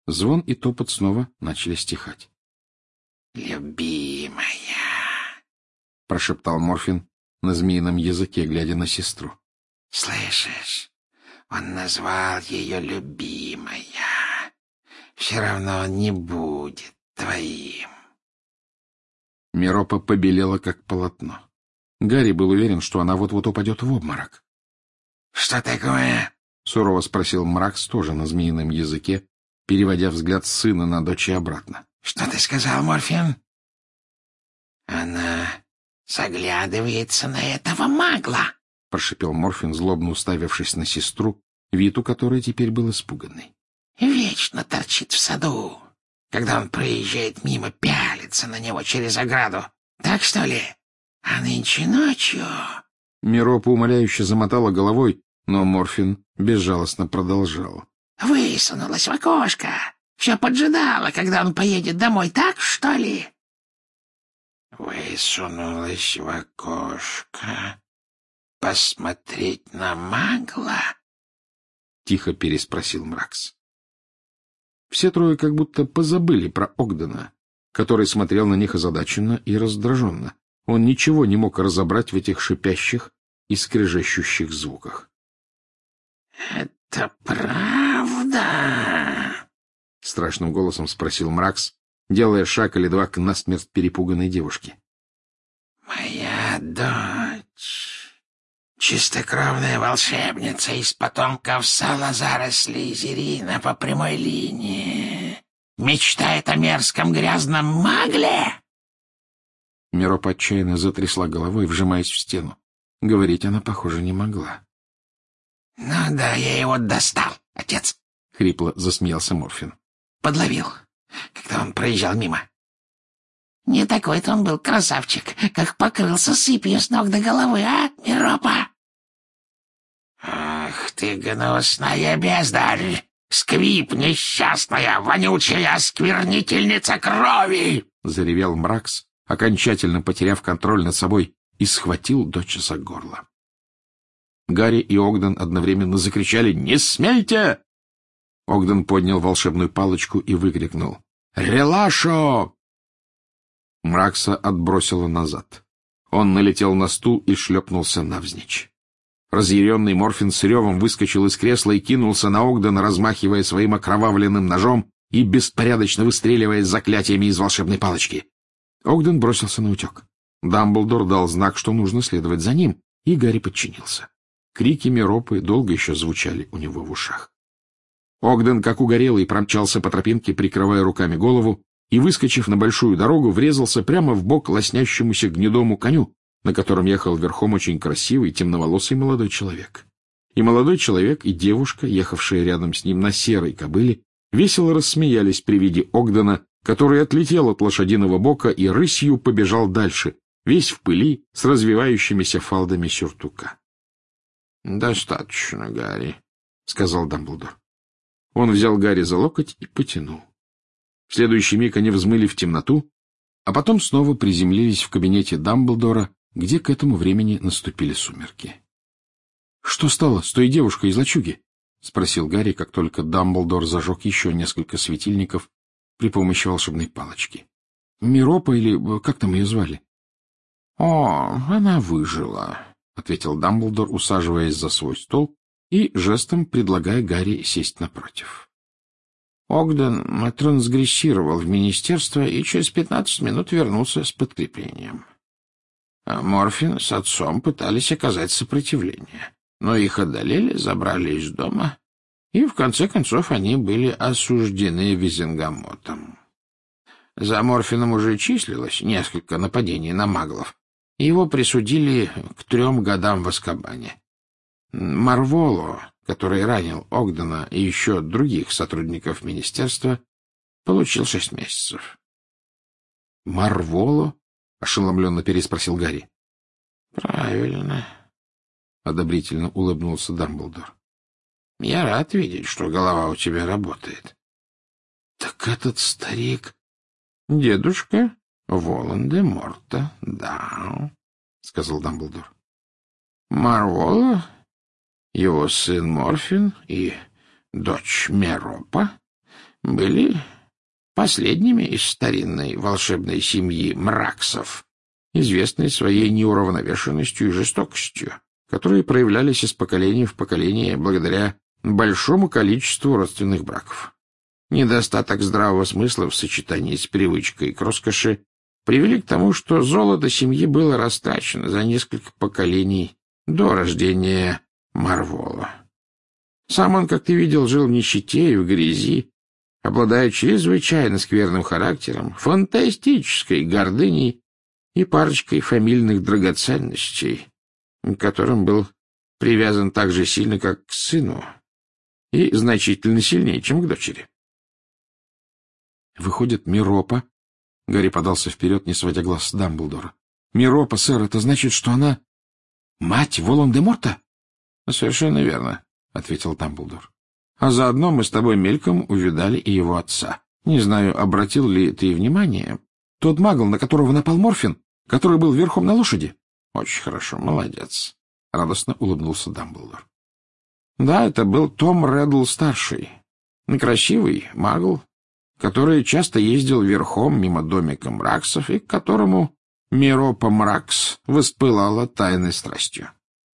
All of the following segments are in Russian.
Звон и топот снова начали стихать. «Любимая», — прошептал Морфин на змеином языке, глядя на сестру. «Слышишь, он назвал ее любимая. Все равно он не будет твоим». Миропа побелела, как полотно. Гарри был уверен, что она вот-вот упадет в обморок. «Что такое?» — сурово спросил Мракс, тоже на змеином языке, переводя взгляд сына на дочь и обратно. «Что ты сказал, Морфин?» «Она заглядывается на этого магла», — прошипел Морфин, злобно уставившись на сестру, вид у которой теперь был испуганный. «Вечно торчит в саду. Когда он проезжает мимо, пялится на него через ограду. Так что ли? А нынче ночью...» Миропа умоляюще замотала головой, но Морфин безжалостно продолжал. «Высунулась в окошко. Все поджидала, когда он поедет домой. Так что ли?» «Высунулась в окошко. Посмотреть на магла?» — тихо переспросил Мракс. Все трое как будто позабыли про Огдена, который смотрел на них озадаченно и раздраженно. Он ничего не мог разобрать в этих шипящих и скрежещущих звуках. — Это правда? — страшным голосом спросил Мракс, делая шаг или два к насмерть перепуганной девушке. — Моя дочь, чистокровная волшебница из потомков Салазара Слизерина по прямой линии, мечтает о мерзком грязном магле? Миропа отчаянно затрясла головой, вжимаясь в стену. Говорить она, похоже, не могла. — Ну да, я его достал, отец, — хрипло засмеялся Морфин. — Подловил, когда он проезжал мимо. Не такой-то он был красавчик, как покрылся сыпью с ног до головы, а, Миропа? — Ах ты, гнусная бездарь! Сквип несчастная, вонючая осквернительница крови! — заревел Мракс, окончательно потеряв контроль над собой, и схватил дочь за горло. Гарри и Огден одновременно закричали «Не смейте!». Огден поднял волшебную палочку и выкрикнул «Релашо!». Мракса отбросило назад. Он налетел на стул и шлепнулся навзничь. Разъяренный Морфин с ревом выскочил из кресла и кинулся на Огдена, размахивая своим окровавленным ножом и беспорядочно выстреливая заклятиями из волшебной палочки. Огден бросился наутек. Дамблдор дал знак, что нужно следовать за ним, и Гарри подчинился. Крики Миропы долго еще звучали у него в ушах. Огден, как угорелый, промчался по тропинке, прикрывая руками голову, и, выскочив на большую дорогу, врезался прямо в бок лоснящемуся гнедому коню, на котором ехал верхом очень красивый темноволосый молодой человек. И молодой человек, и девушка, ехавшие рядом с ним на серой кобыле, весело рассмеялись при виде Огдена, который отлетел от лошадиного бока и рысью побежал дальше, весь в пыли, с развивающимися фалдами сюртука. — Достаточно, Гарри, — сказал Дамблдор. Он взял Гарри за локоть и потянул. В следующий миг они взмыли в темноту, а потом снова приземлились в кабинете Дамблдора, где к этому времени наступили сумерки. — Что стало с той девушкой из лачуги? — спросил Гарри, как только Дамблдор зажег еще несколько светильников при помощи волшебной палочки. — Миропа или как там ее звали? — О, она выжила, — ответил Дамблдор, усаживаясь за свой стол и жестом предлагая Гарри сесть напротив. Огден трансгрессировал в министерство и через 15 минут вернулся с подкреплением. Морфин с отцом пытались оказать сопротивление, но их одолели, забрали из дома, и в конце концов они были осуждены Визенгамотом. За Морфином уже числилось несколько нападений на маглов, и его присудили к 3 годам в Азкабане. Марволо, который ранил Огдена и еще других сотрудников министерства, получил 6 месяцев. — Марволо? — ошеломленно переспросил Гарри. — Правильно, — одобрительно улыбнулся Дамблдор. — Я рад видеть, что голова у тебя работает. — Так этот старик... — Дедушка Волан-де-Морта, да, — сказал Дамблдор. — Марволо, его сын Морфин и дочь Миропа были последними из старинной волшебной семьи Мраксов, известной своей неуравновешенностью и жестокостью, которые проявлялись из поколения в поколение благодаря большому количеству родственных браков. Недостаток здравого смысла в сочетании с привычкой к роскоши привели к тому, что золото семьи было растрачено за несколько поколений до рождения Марвола. Сам он, как ты видел, жил в нищете и в грязи, обладая чрезвычайно скверным характером, фантастической гордыней и парочкой фамильных драгоценностей, к которым был привязан так же сильно, как к сыну, и значительно сильнее, чем к дочери. Выходит, Миропа... Гарри подался вперед, не сводя глаз с Дамблдора. Миропа, сэр, это значит, что она мать Волан-де-Морта? — Совершенно верно, — ответил Дамблдор. — А заодно мы с тобой мельком увидали и его отца. Не знаю, обратил ли ты внимание. Тот магл, на которого напал Морфин, который был верхом на лошади. — Очень хорошо, молодец, — радостно улыбнулся Дамблдор. — Да, это был Том Реддл-старший. Красивый магл, который часто ездил верхом мимо домика Мраксов и к которому Миропа Мракс воспылала тайной страстью.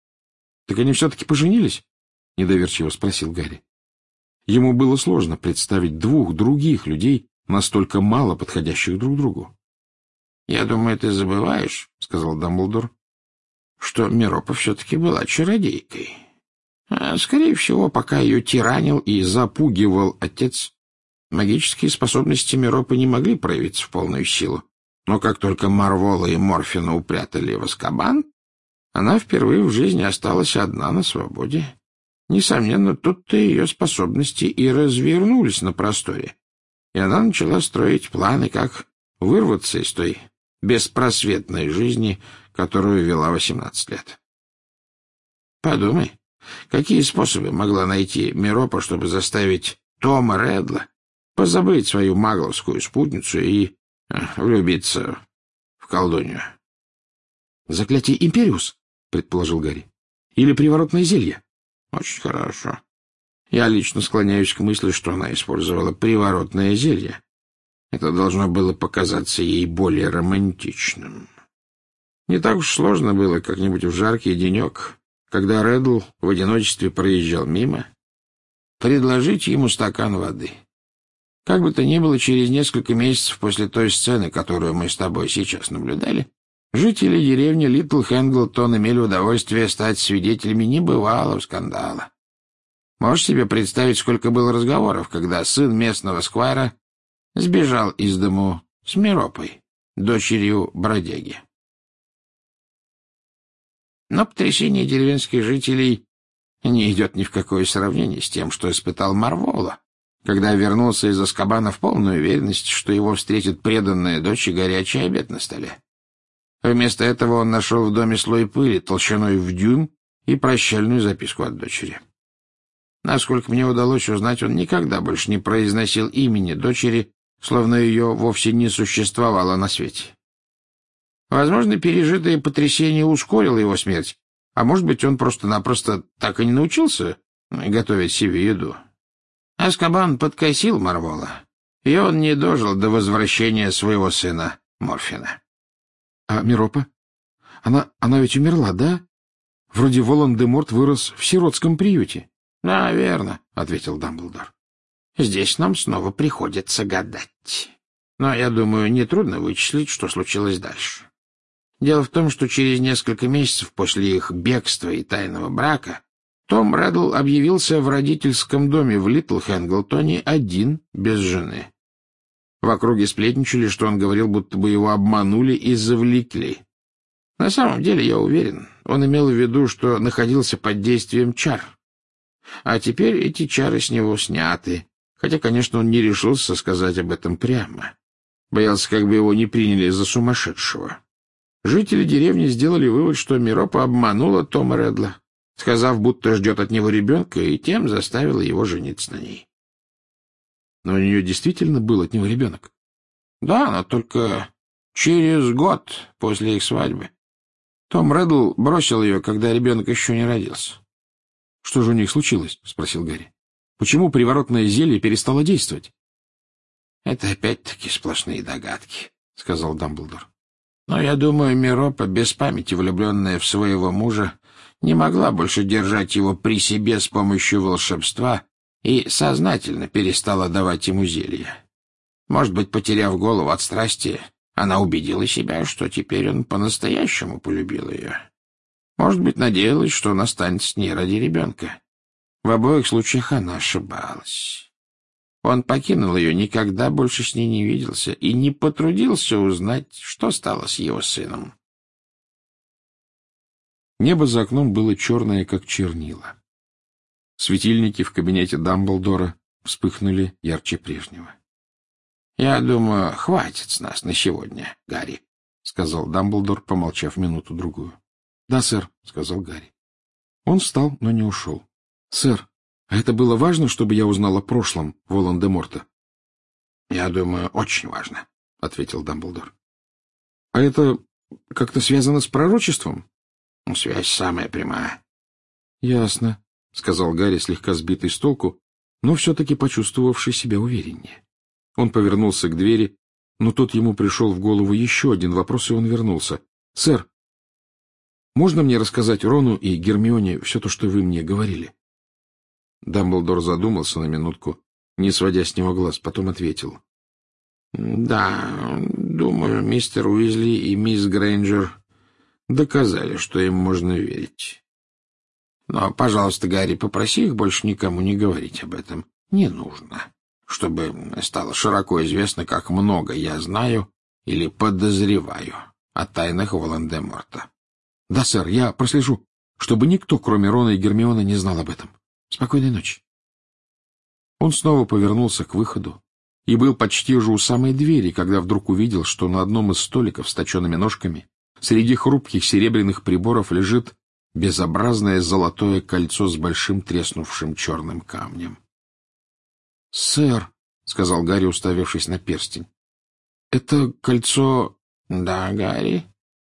— Так они все-таки поженились? — недоверчиво спросил Гарри. Ему было сложно представить двух других людей, настолько мало подходящих друг другу. — Я думаю, ты забываешь, — сказал Дамблдор, — что Миропа все-таки была чародейкой. Скорее всего, пока ее тиранил и запугивал отец, магические способности Миропы не могли проявиться в полную силу. Но как только Марвола и Морфина упрятали в Азкабан, она впервые в жизни осталась одна на свободе. Несомненно, тут-то ее способности и развернулись на просторе, и она начала строить планы, как вырваться из той беспросветной жизни, которую вела 18 лет. Подумай, какие способы могла найти Миропа, чтобы заставить Тома Реддла позабыть свою магловскую спутницу и влюбиться в колдунью. — Заклятие Империус, — предположил Гарри. — Или приворотное зелье. — Очень хорошо. Я лично склоняюсь к мысли, что она использовала приворотное зелье. Это должно было показаться ей более романтичным. Не так уж сложно было как-нибудь в жаркий денек, когда Реддл в одиночестве проезжал мимо, предложить ему стакан воды. Как бы то ни было, через несколько месяцев после той сцены, которую мы с тобой сейчас наблюдали, жители деревни Литл Хэнглтон имели удовольствие стать свидетелями небывалого скандала. Можешь себе представить, сколько было разговоров, когда сын местного сквайра сбежал из дому с Миропой, дочерью бродяги. Но потрясение деревенских жителей не идет ни в какое сравнение с тем, что испытал Марвола, когда вернулся из Азкабана в полной уверенности, что его встретит преданная дочь и горячий обед на столе. Вместо этого он нашел в доме слой пыли толщиной в дюйм и прощальную записку от дочери. Насколько мне удалось узнать, он никогда больше не произносил имени дочери, словно ее вовсе не существовало на свете. Возможно, пережитое потрясение ускорило его смерть, а может быть, он просто-напросто так и не научился готовить себе еду. Азкабан подкосил Марвола, и он не дожил до возвращения своего сына Морфина. — А Миропа? Она ведь умерла, да? Вроде Волан-де-Морт вырос в сиротском приюте. — Да, верно, — ответил Дамблдор. — Здесь нам снова приходится гадать. Но, я думаю, нетрудно вычислить, что случилось дальше. Дело в том, что через несколько месяцев после их бегства и тайного брака Том Реддл объявился в родительском доме в Литл Хэнглтоне один, без жены. В округе сплетничали, что он говорил, будто бы его обманули и завлекли. На самом деле, я уверен, он имел в виду, что находился под действием чар. А теперь эти чары с него сняты, хотя, конечно, он не решился сказать об этом прямо. Боялся, как бы его не приняли за сумасшедшего. Жители деревни сделали вывод, что Миропа обманула Тома Реддла, сказав, будто ждет от него ребенка, и тем заставила его жениться на ней. Но у нее действительно был от него ребенок? Да, но только через год после их свадьбы. Том Реддл бросил ее, когда ребенок еще не родился. — Что же у них случилось? — спросил Гарри. — Почему приворотное зелье перестало действовать? Это опять-таки сплошные догадки, — сказал Дамблдор. Но я думаю, Миропа, без памяти влюбленная в своего мужа, не могла больше держать его при себе с помощью волшебства и сознательно перестала давать ему зелья. Может быть, потеряв голову от страсти, она убедила себя, что теперь он по-настоящему полюбил ее. Может быть, надеялась, что он останется с ней ради ребенка. В обоих случаях она ошибалась. Он покинул ее, никогда больше с ней не виделся и не потрудился узнать, что стало с его сыном. Небо за окном было черное, как чернила. Светильники в кабинете Дамблдора вспыхнули ярче прежнего. — Я думаю, хватит с нас на сегодня, Гарри, — сказал Дамблдор, помолчав минуту-другую. — Да, сэр, — сказал Гарри. Он встал, но не ушел. — Сэр, а это было важно, чтобы я узнал о прошлом Волан-де-Морта? — Я думаю, очень важно, — ответил Дамблдор. — А это как-то связано с пророчеством? — Связь самая прямая. — Ясно, — сказал Гарри, слегка сбитый с толку, но все-таки почувствовавший себя увереннее. Он повернулся к двери, но тут ему пришел в голову еще один вопрос, и он вернулся. — Сэр, можно мне рассказать Рону и Гермионе все то, что вы мне говорили? Дамблдор задумался на минутку, не сводя с него глаз, потом ответил. — Да, думаю, мистер Уизли и мисс Грейнджер доказали, что им можно верить. Но, пожалуйста, Гарри, попроси их больше никому не говорить об этом. Не нужно, чтобы стало широко известно, как много я знаю или подозреваю о тайнах Волан-де-Морта. — Да, сэр, я прослежу, чтобы никто, кроме Рона и Гермионы, не знал об этом. Спокойной ночи. Он снова повернулся к выходу и был почти уже у самой двери, когда вдруг увидел, что на одном из столиков с точеными ножками среди хрупких серебряных приборов лежит безобразное золотое кольцо с большим треснувшим черным камнем. — Сэр, — сказал Гарри, уставившись на перстень, — это кольцо... — Да, Гарри?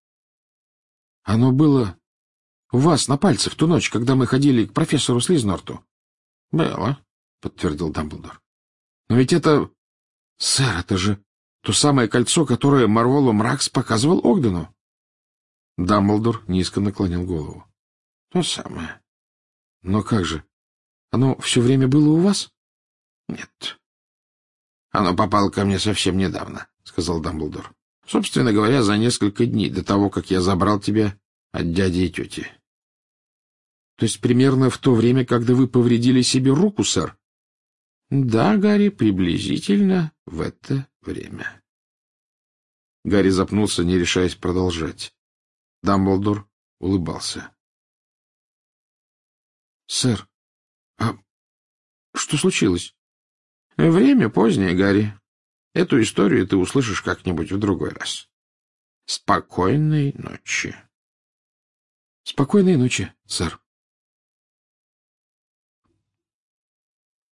— Оно было у вас на пальце в ту ночь, когда мы ходили к профессору Слизнорту. — Было, — подтвердил Дамблдор. — Но ведь это... Сэр, это же то самое кольцо, которое Марволо Мракс показывал Огдену. Дамблдор низко наклонил голову. — То самое. — Но как же? Оно все время было у вас? — Нет. — Оно попало ко мне совсем недавно, — сказал Дамблдор. — Собственно говоря, за несколько дней до того, как я забрал тебя от дяди и тети. — То есть примерно в то время, когда вы повредили себе руку, сэр? — Да, Гарри, приблизительно в это время. Гарри запнулся, не решаясь продолжать. Дамблдор улыбался. — Сэр, а что случилось? — Время позднее, Гарри. Эту историю ты услышишь как-нибудь в другой раз. Спокойной ночи. — Спокойной ночи, сэр.